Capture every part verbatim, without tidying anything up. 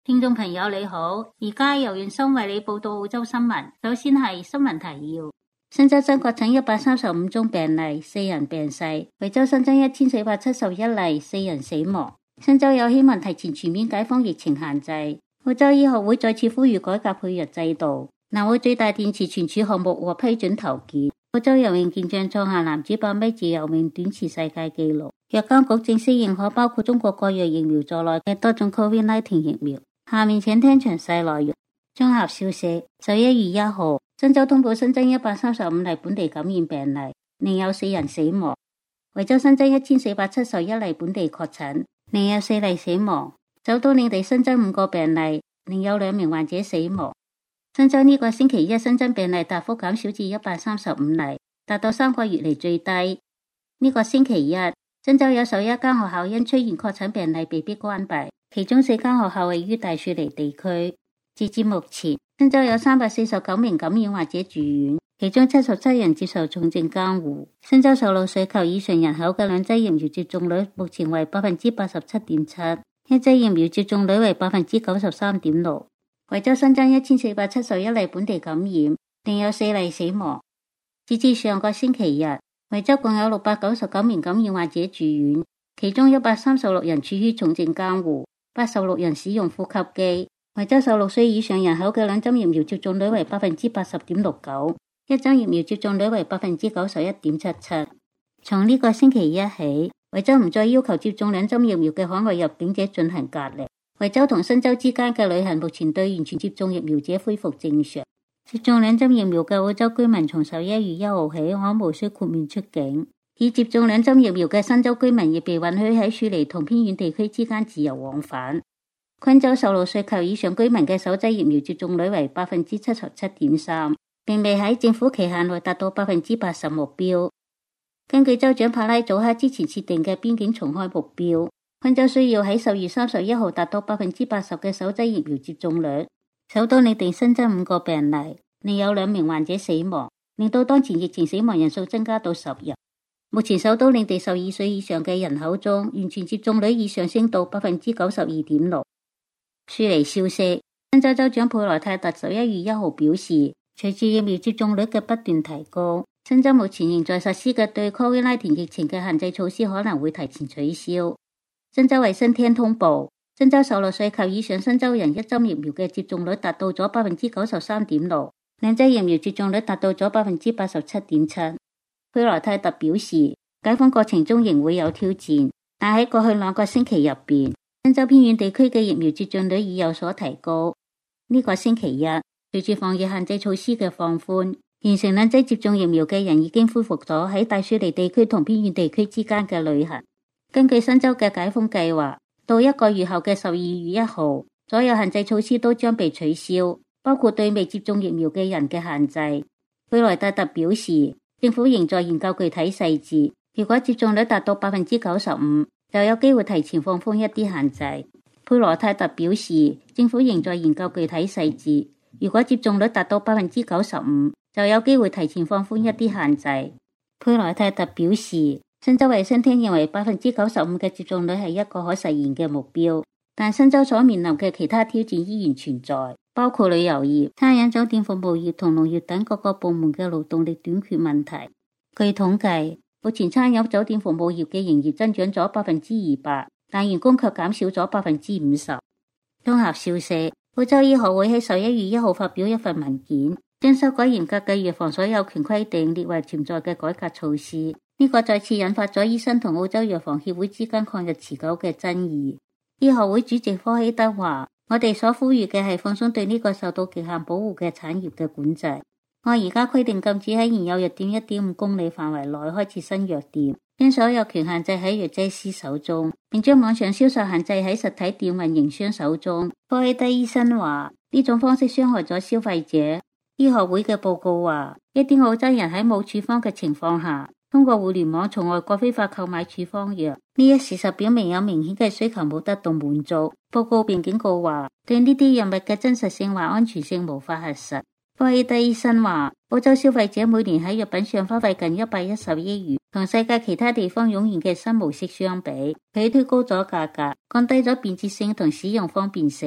聽眾朋友你好，而家由袁生為你報道澳洲新聞。首先係新聞提要：新州新確診一百三十五宗病例，四人病逝；維州新增一千四百七十一例，四人死亡。新州有希望提前全面解封疫情限制。澳洲醫學會再次呼籲改革配藥制度。南澳最大電池存儲項目獲批准投建。澳洲游泳健將創下男子百米自由泳短池世界紀錄。藥監局正式認可包括中國國藥疫苗在內嘅多種 COVID 十九 疫苗。下面請聽詳細內容。綜合消息：十一月一號，新州通報新增一百三十五例本地感染病例，另有四人死亡。維州新增一千四百七十一例本地確診，另有四例死亡。首都領地新增五個病例，另有兩名患者死亡。新州呢個星期一新增病例大幅減少至一百三十五例，達到三個月嚟最低。呢、這個星期一，新州有十一間學校因出現確診病例被迫關閉。其中四間學校位於大雪梨地區。截至目前，新州有三百四十九名感染患者住院，其中七十七人接受重症監護。新州十六歲及以上人口嘅兩劑疫苗接種率目前為百分之八十七點七，一劑疫苗接種率為百分之九十三點六。維州新增一千四百七十一例本地感染，另有四例死亡。截至上個星期日，維州共有六百九十九名感染患者住院，其中一百三十六人處於重症監護。八十六人使用呼吸機。維州十六歲以上人口嘅兩針疫苗接種率為百分之八十點六九，一針疫苗接種率為百分之九十一點七七。從呢個星期一起，維州唔再要求接種兩針疫苗嘅海外入境者進行隔離。維州同新州之間嘅旅行目前對完全接種疫苗者恢復正常。接種兩針疫苗嘅澳洲居民從十一月一號起可無需豁免出境。已接種兩針疫苗嘅新州居民亦被允許喺雪梨同偏遠地區之間自由往返。昆州十六歲及以上居民嘅首劑疫苗接種率為百分之七十七點三，並未喺政府期限內達到百分之八十目標。根據州長帕拉祖克之前設定嘅邊境重開目標，昆州需要喺十月三十一號達到百分之八十嘅首劑疫苗接種率。首都領地新增五個病例，另有兩名患者死亡，令到當前疫情死亡人數增加到十人。目前首都領地十二歲以上嘅人口中，完全接種率已上升到百分之九十二點六。雪梨消息，新州州長佩萊泰特十一月一號表示，隨住疫苗接種率嘅不斷提高，新州目前仍在實施嘅對 COVID 十九 疫情嘅限制措施可能會提前取消。新州衛生廳通報，新州十六歲及以上新州人一針疫苗嘅接種率達到咗百分之九十三點六，兩劑疫苗接種率達到咗百分之八十七點七。佩萊泰特表示，解封過程中仍會有挑戰，但喺過去兩個星期入邊，新州偏遠地區嘅疫苗接種率已有所提高。呢、這個星期一，隨住防疫限制措施嘅放寬，完成兩劑接種疫苗嘅人已經恢復咗喺大雪梨地區同偏遠地區之間嘅旅行。根據新州嘅解封計劃，到一個月後嘅十二月一號，所有限制措施都將被取消，包括對未接種疫苗嘅人嘅限制。佩萊泰特表示，政府仍在研究具體細節，如果接種率達到百分之九十五，就有機會提前放寬一啲限制。佩萊泰特表示，政府仍在研究具體細節，如果接種率達到百分之九十五，就有機會提前放寬一啲限制。佩萊泰特表示，新州衛生廳認為百分之九十五嘅接種率係一個可實現嘅目標，但新州所面臨嘅其他挑戰依然存在，包括旅遊業、餐飲酒店服務業同農業等各個部門嘅勞動力短缺問題。據統計，目前餐飲酒店服務業嘅營業增長咗百分之二百，但員工卻減少咗百分之五十。綜合消息，澳洲醫學會喺十一月一號發表一份文件，將修改嚴格嘅藥房所有權規定列為潛在嘅改革措施。呢、這個再次引發咗醫生同澳洲藥房協會之間抗日持久嘅爭議。醫學會主席科希德話，我哋所呼籲嘅係放鬆對呢個受到極限保護嘅產業嘅管制。我而家規定禁止喺現有藥店一點五公里範圍內開設新藥店，將所有權限制喺藥劑師手中，並將網上銷售限制喺實體店運營商手中。科希德醫生話，呢種方式傷害咗消費者。醫學會嘅報告話，一啲澳洲人喺冇處方嘅情況下，通過互聯網從外國非法購買處方藥，呢一事實表明有明顯嘅需求冇得到滿足。報告並警告話，對呢啲藥物嘅真實性或安全性無法核實。科希德醫生話，澳洲消費者每年喺藥品上花費近一百一十億元，同世界其他地方湧現嘅新模式相比，佢推高咗價格，降低咗便捷性同使用方便性。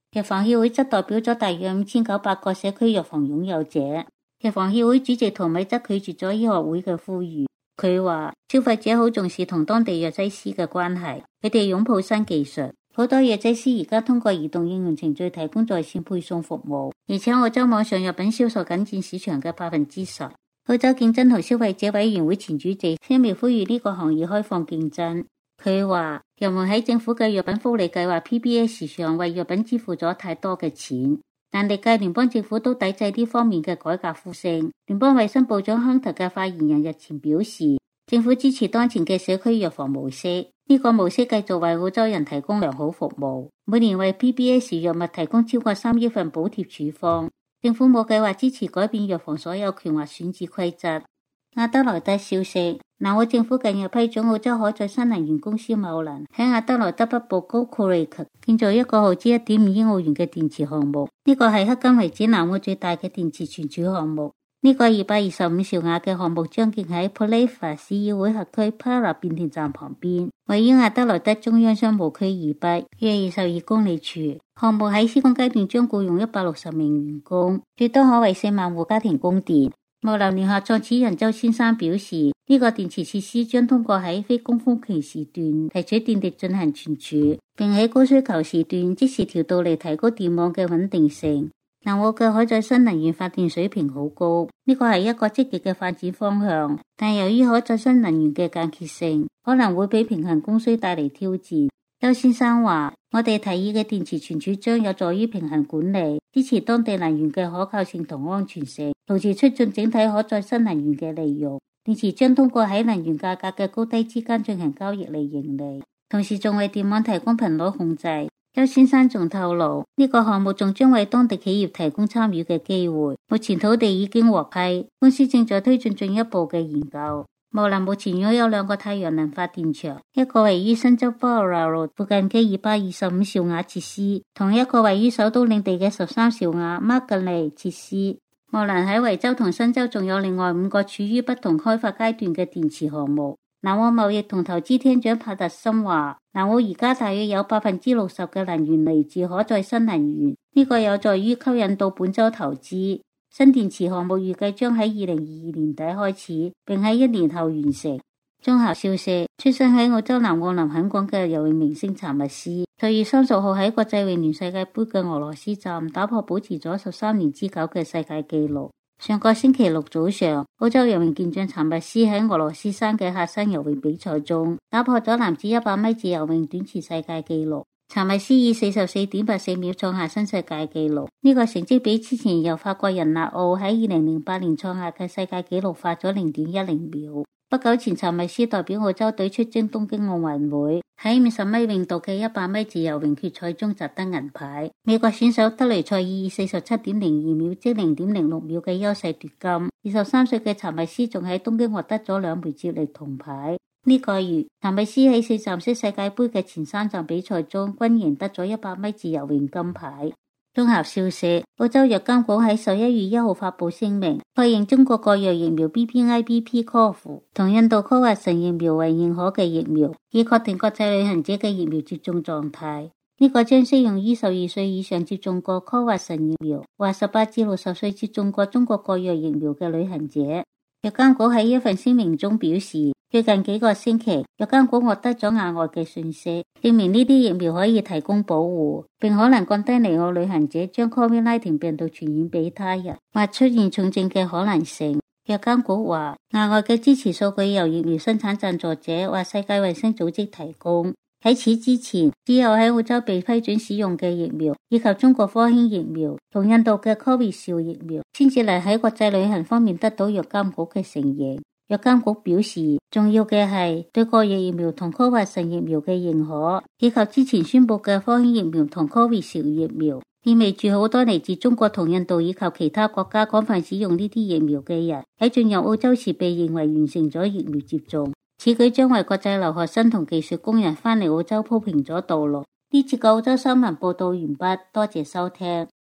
藥房協會則代表咗大約五千九百個社區藥房擁有者。藥房協會主席陶米則拒絕咗醫學會嘅呼籲。佢話消費者好重視同當地藥劑師嘅關係，佢哋擁抱新技術。好多藥劑師而家通過移動應用程序提供在線配送服務，而且澳洲網上藥品銷售僅佔市場嘅百分之十。澳洲競爭同消費者委員會前主席聲明呼籲呢個行業開放競爭。佢話人們喺政府嘅藥品福利計劃 P B S 上為藥品支付咗太多嘅錢，但歷屆聯邦政府都抵制呢方面嘅改革呼聲。聯邦衛生部長亨特嘅發言人日前表示，政府支持當前嘅社區藥房模式。呢個模式繼續為澳洲人提供良好服務，每年為 P B S 藥物提供超過三億份補貼處方。政府冇計劃支持改變藥房所有權或選址規則。亞德萊德消息，南澳政府近日批准澳洲可再生能源公司某能喺亞德萊德北部高庫里克建造一個耗資一點五億澳元嘅電池項目。呢個係迄今為止南澳最大嘅電池存儲項目。呢個二百二十五兆瓦嘅項目將建喺 Poliva 市議會轄區 Para 變電站旁邊，位於亞德萊德中央商務區以北約二十二公里處。項目喺施工階段將僱用一百六十名員工，最多可為四萬戶家庭供電。茂林聯合創始人周先生表示，呢、這個電池設施將通過喺非高峰期時段提取電力進行存儲，並喺高需求時段即時調度嚟提高電網嘅穩定性。南澳嘅可再生能源發電水平好高，呢個係一個積極嘅發展方向，但由於可再生能源嘅間歇性，可能會俾平衡供需帶嚟挑戰。周先生話，我哋提議嘅電池存儲將有助於平衡管理，支持當地能源嘅可靠性同安全性，同時促進整體可再生能源嘅利用。電池將通過喺能源價格嘅高低之間進行交易嚟盈利，同時仲為電網提供頻率控制。周先生仲透露，呢、這個項目仲將為當地企業提供參與嘅機會。目前土地已經獲批，公司正在推進進一步嘅研究。茂林目前擁有兩個太陽能發電場，一個位於新州 Bowral 附近嘅二百二十五兆瓦設施，同一個位於首都領地嘅十三兆瓦 Margaret 設施。茂林喺維州同新州仲有另外五個處於不同開發階段嘅電池項目。南澳貿易同投資廳長帕特森話，南澳而家大約有百分之六十嘅能源嚟自可再生能源，呢、這個有助於吸引到本州投資。新電池項目預計將喺二零二二年底開始，並喺一年後完成。綜合消息，出生喺澳洲南澳林肯港嘅游泳明星查密斯，十月三十號喺國際泳聯世界杯嘅俄羅斯站打破保持咗十三年之久嘅世界紀錄。上個星期六早上，澳洲游泳健將查密斯喺俄羅斯山嘅喀山游泳比賽中打破咗男子一百米自由泳短池世界紀錄。查密斯以四十四點八四秒創下新世界紀錄，呢、這個成績比之前由法國人納奧喺二零零八年創下嘅世界紀錄快咗零點一零秒。不久前，查密斯代表澳洲隊出征東京奧運會，喺五十米泳道嘅一百米自由泳決賽中摘得銀牌。美國選手德雷塞爾以四十七點零二秒，即零點零六秒嘅優勢奪金。二十三歲嘅查密斯仲喺東京獲得咗兩枚接力銅牌。呢、這個月，查密斯喺四站式世界盃嘅前三站比賽中均贏得咗一百米自由泳金牌。綜合消息，澳洲藥監局喺十一月一號發佈聲明，確認中國國藥疫苗 B P I B P C O V 同印度 Covaxin 疫苗為認可嘅疫苗，以確定國際旅行者嘅疫苗接種狀態。呢、這個將適用於十二歲以上接種過 Covaxin 疫苗或十八至六十歲接種過中國國藥疫苗嘅旅行者。藥監局喺一份聲明中表示，最近幾個星期，藥監局獲得咗額外嘅信息，證明呢啲疫苗可以提供保護，並可能降低離澳旅行者將 Covid 十九 病毒傳染俾他人或出現重症嘅可能性。藥監局話，額外嘅支持數據由疫苗生產贊助者或世界衛生組織提供。喺此之前，只有喺澳洲被批准使用嘅疫苗，以及中國科興疫苗同印度嘅 Covishield 疫苗，先至嚟喺國際旅行方面得到藥監局嘅承認。藥監局表示，重要嘅係對國藥疫苗同 Covaxin 疫苗嘅認可，以及之前宣布嘅科興疫苗同 Covishield 疫苗，意味住好多嚟自中國同印度以及其他國家廣泛使用呢啲疫苗嘅人喺進入澳洲時被認為完成咗疫苗接種。此舉將為國際留學生同技術工人返嚟澳洲鋪平咗道路。呢節嘅澳洲新聞報道完畢，多謝收聽。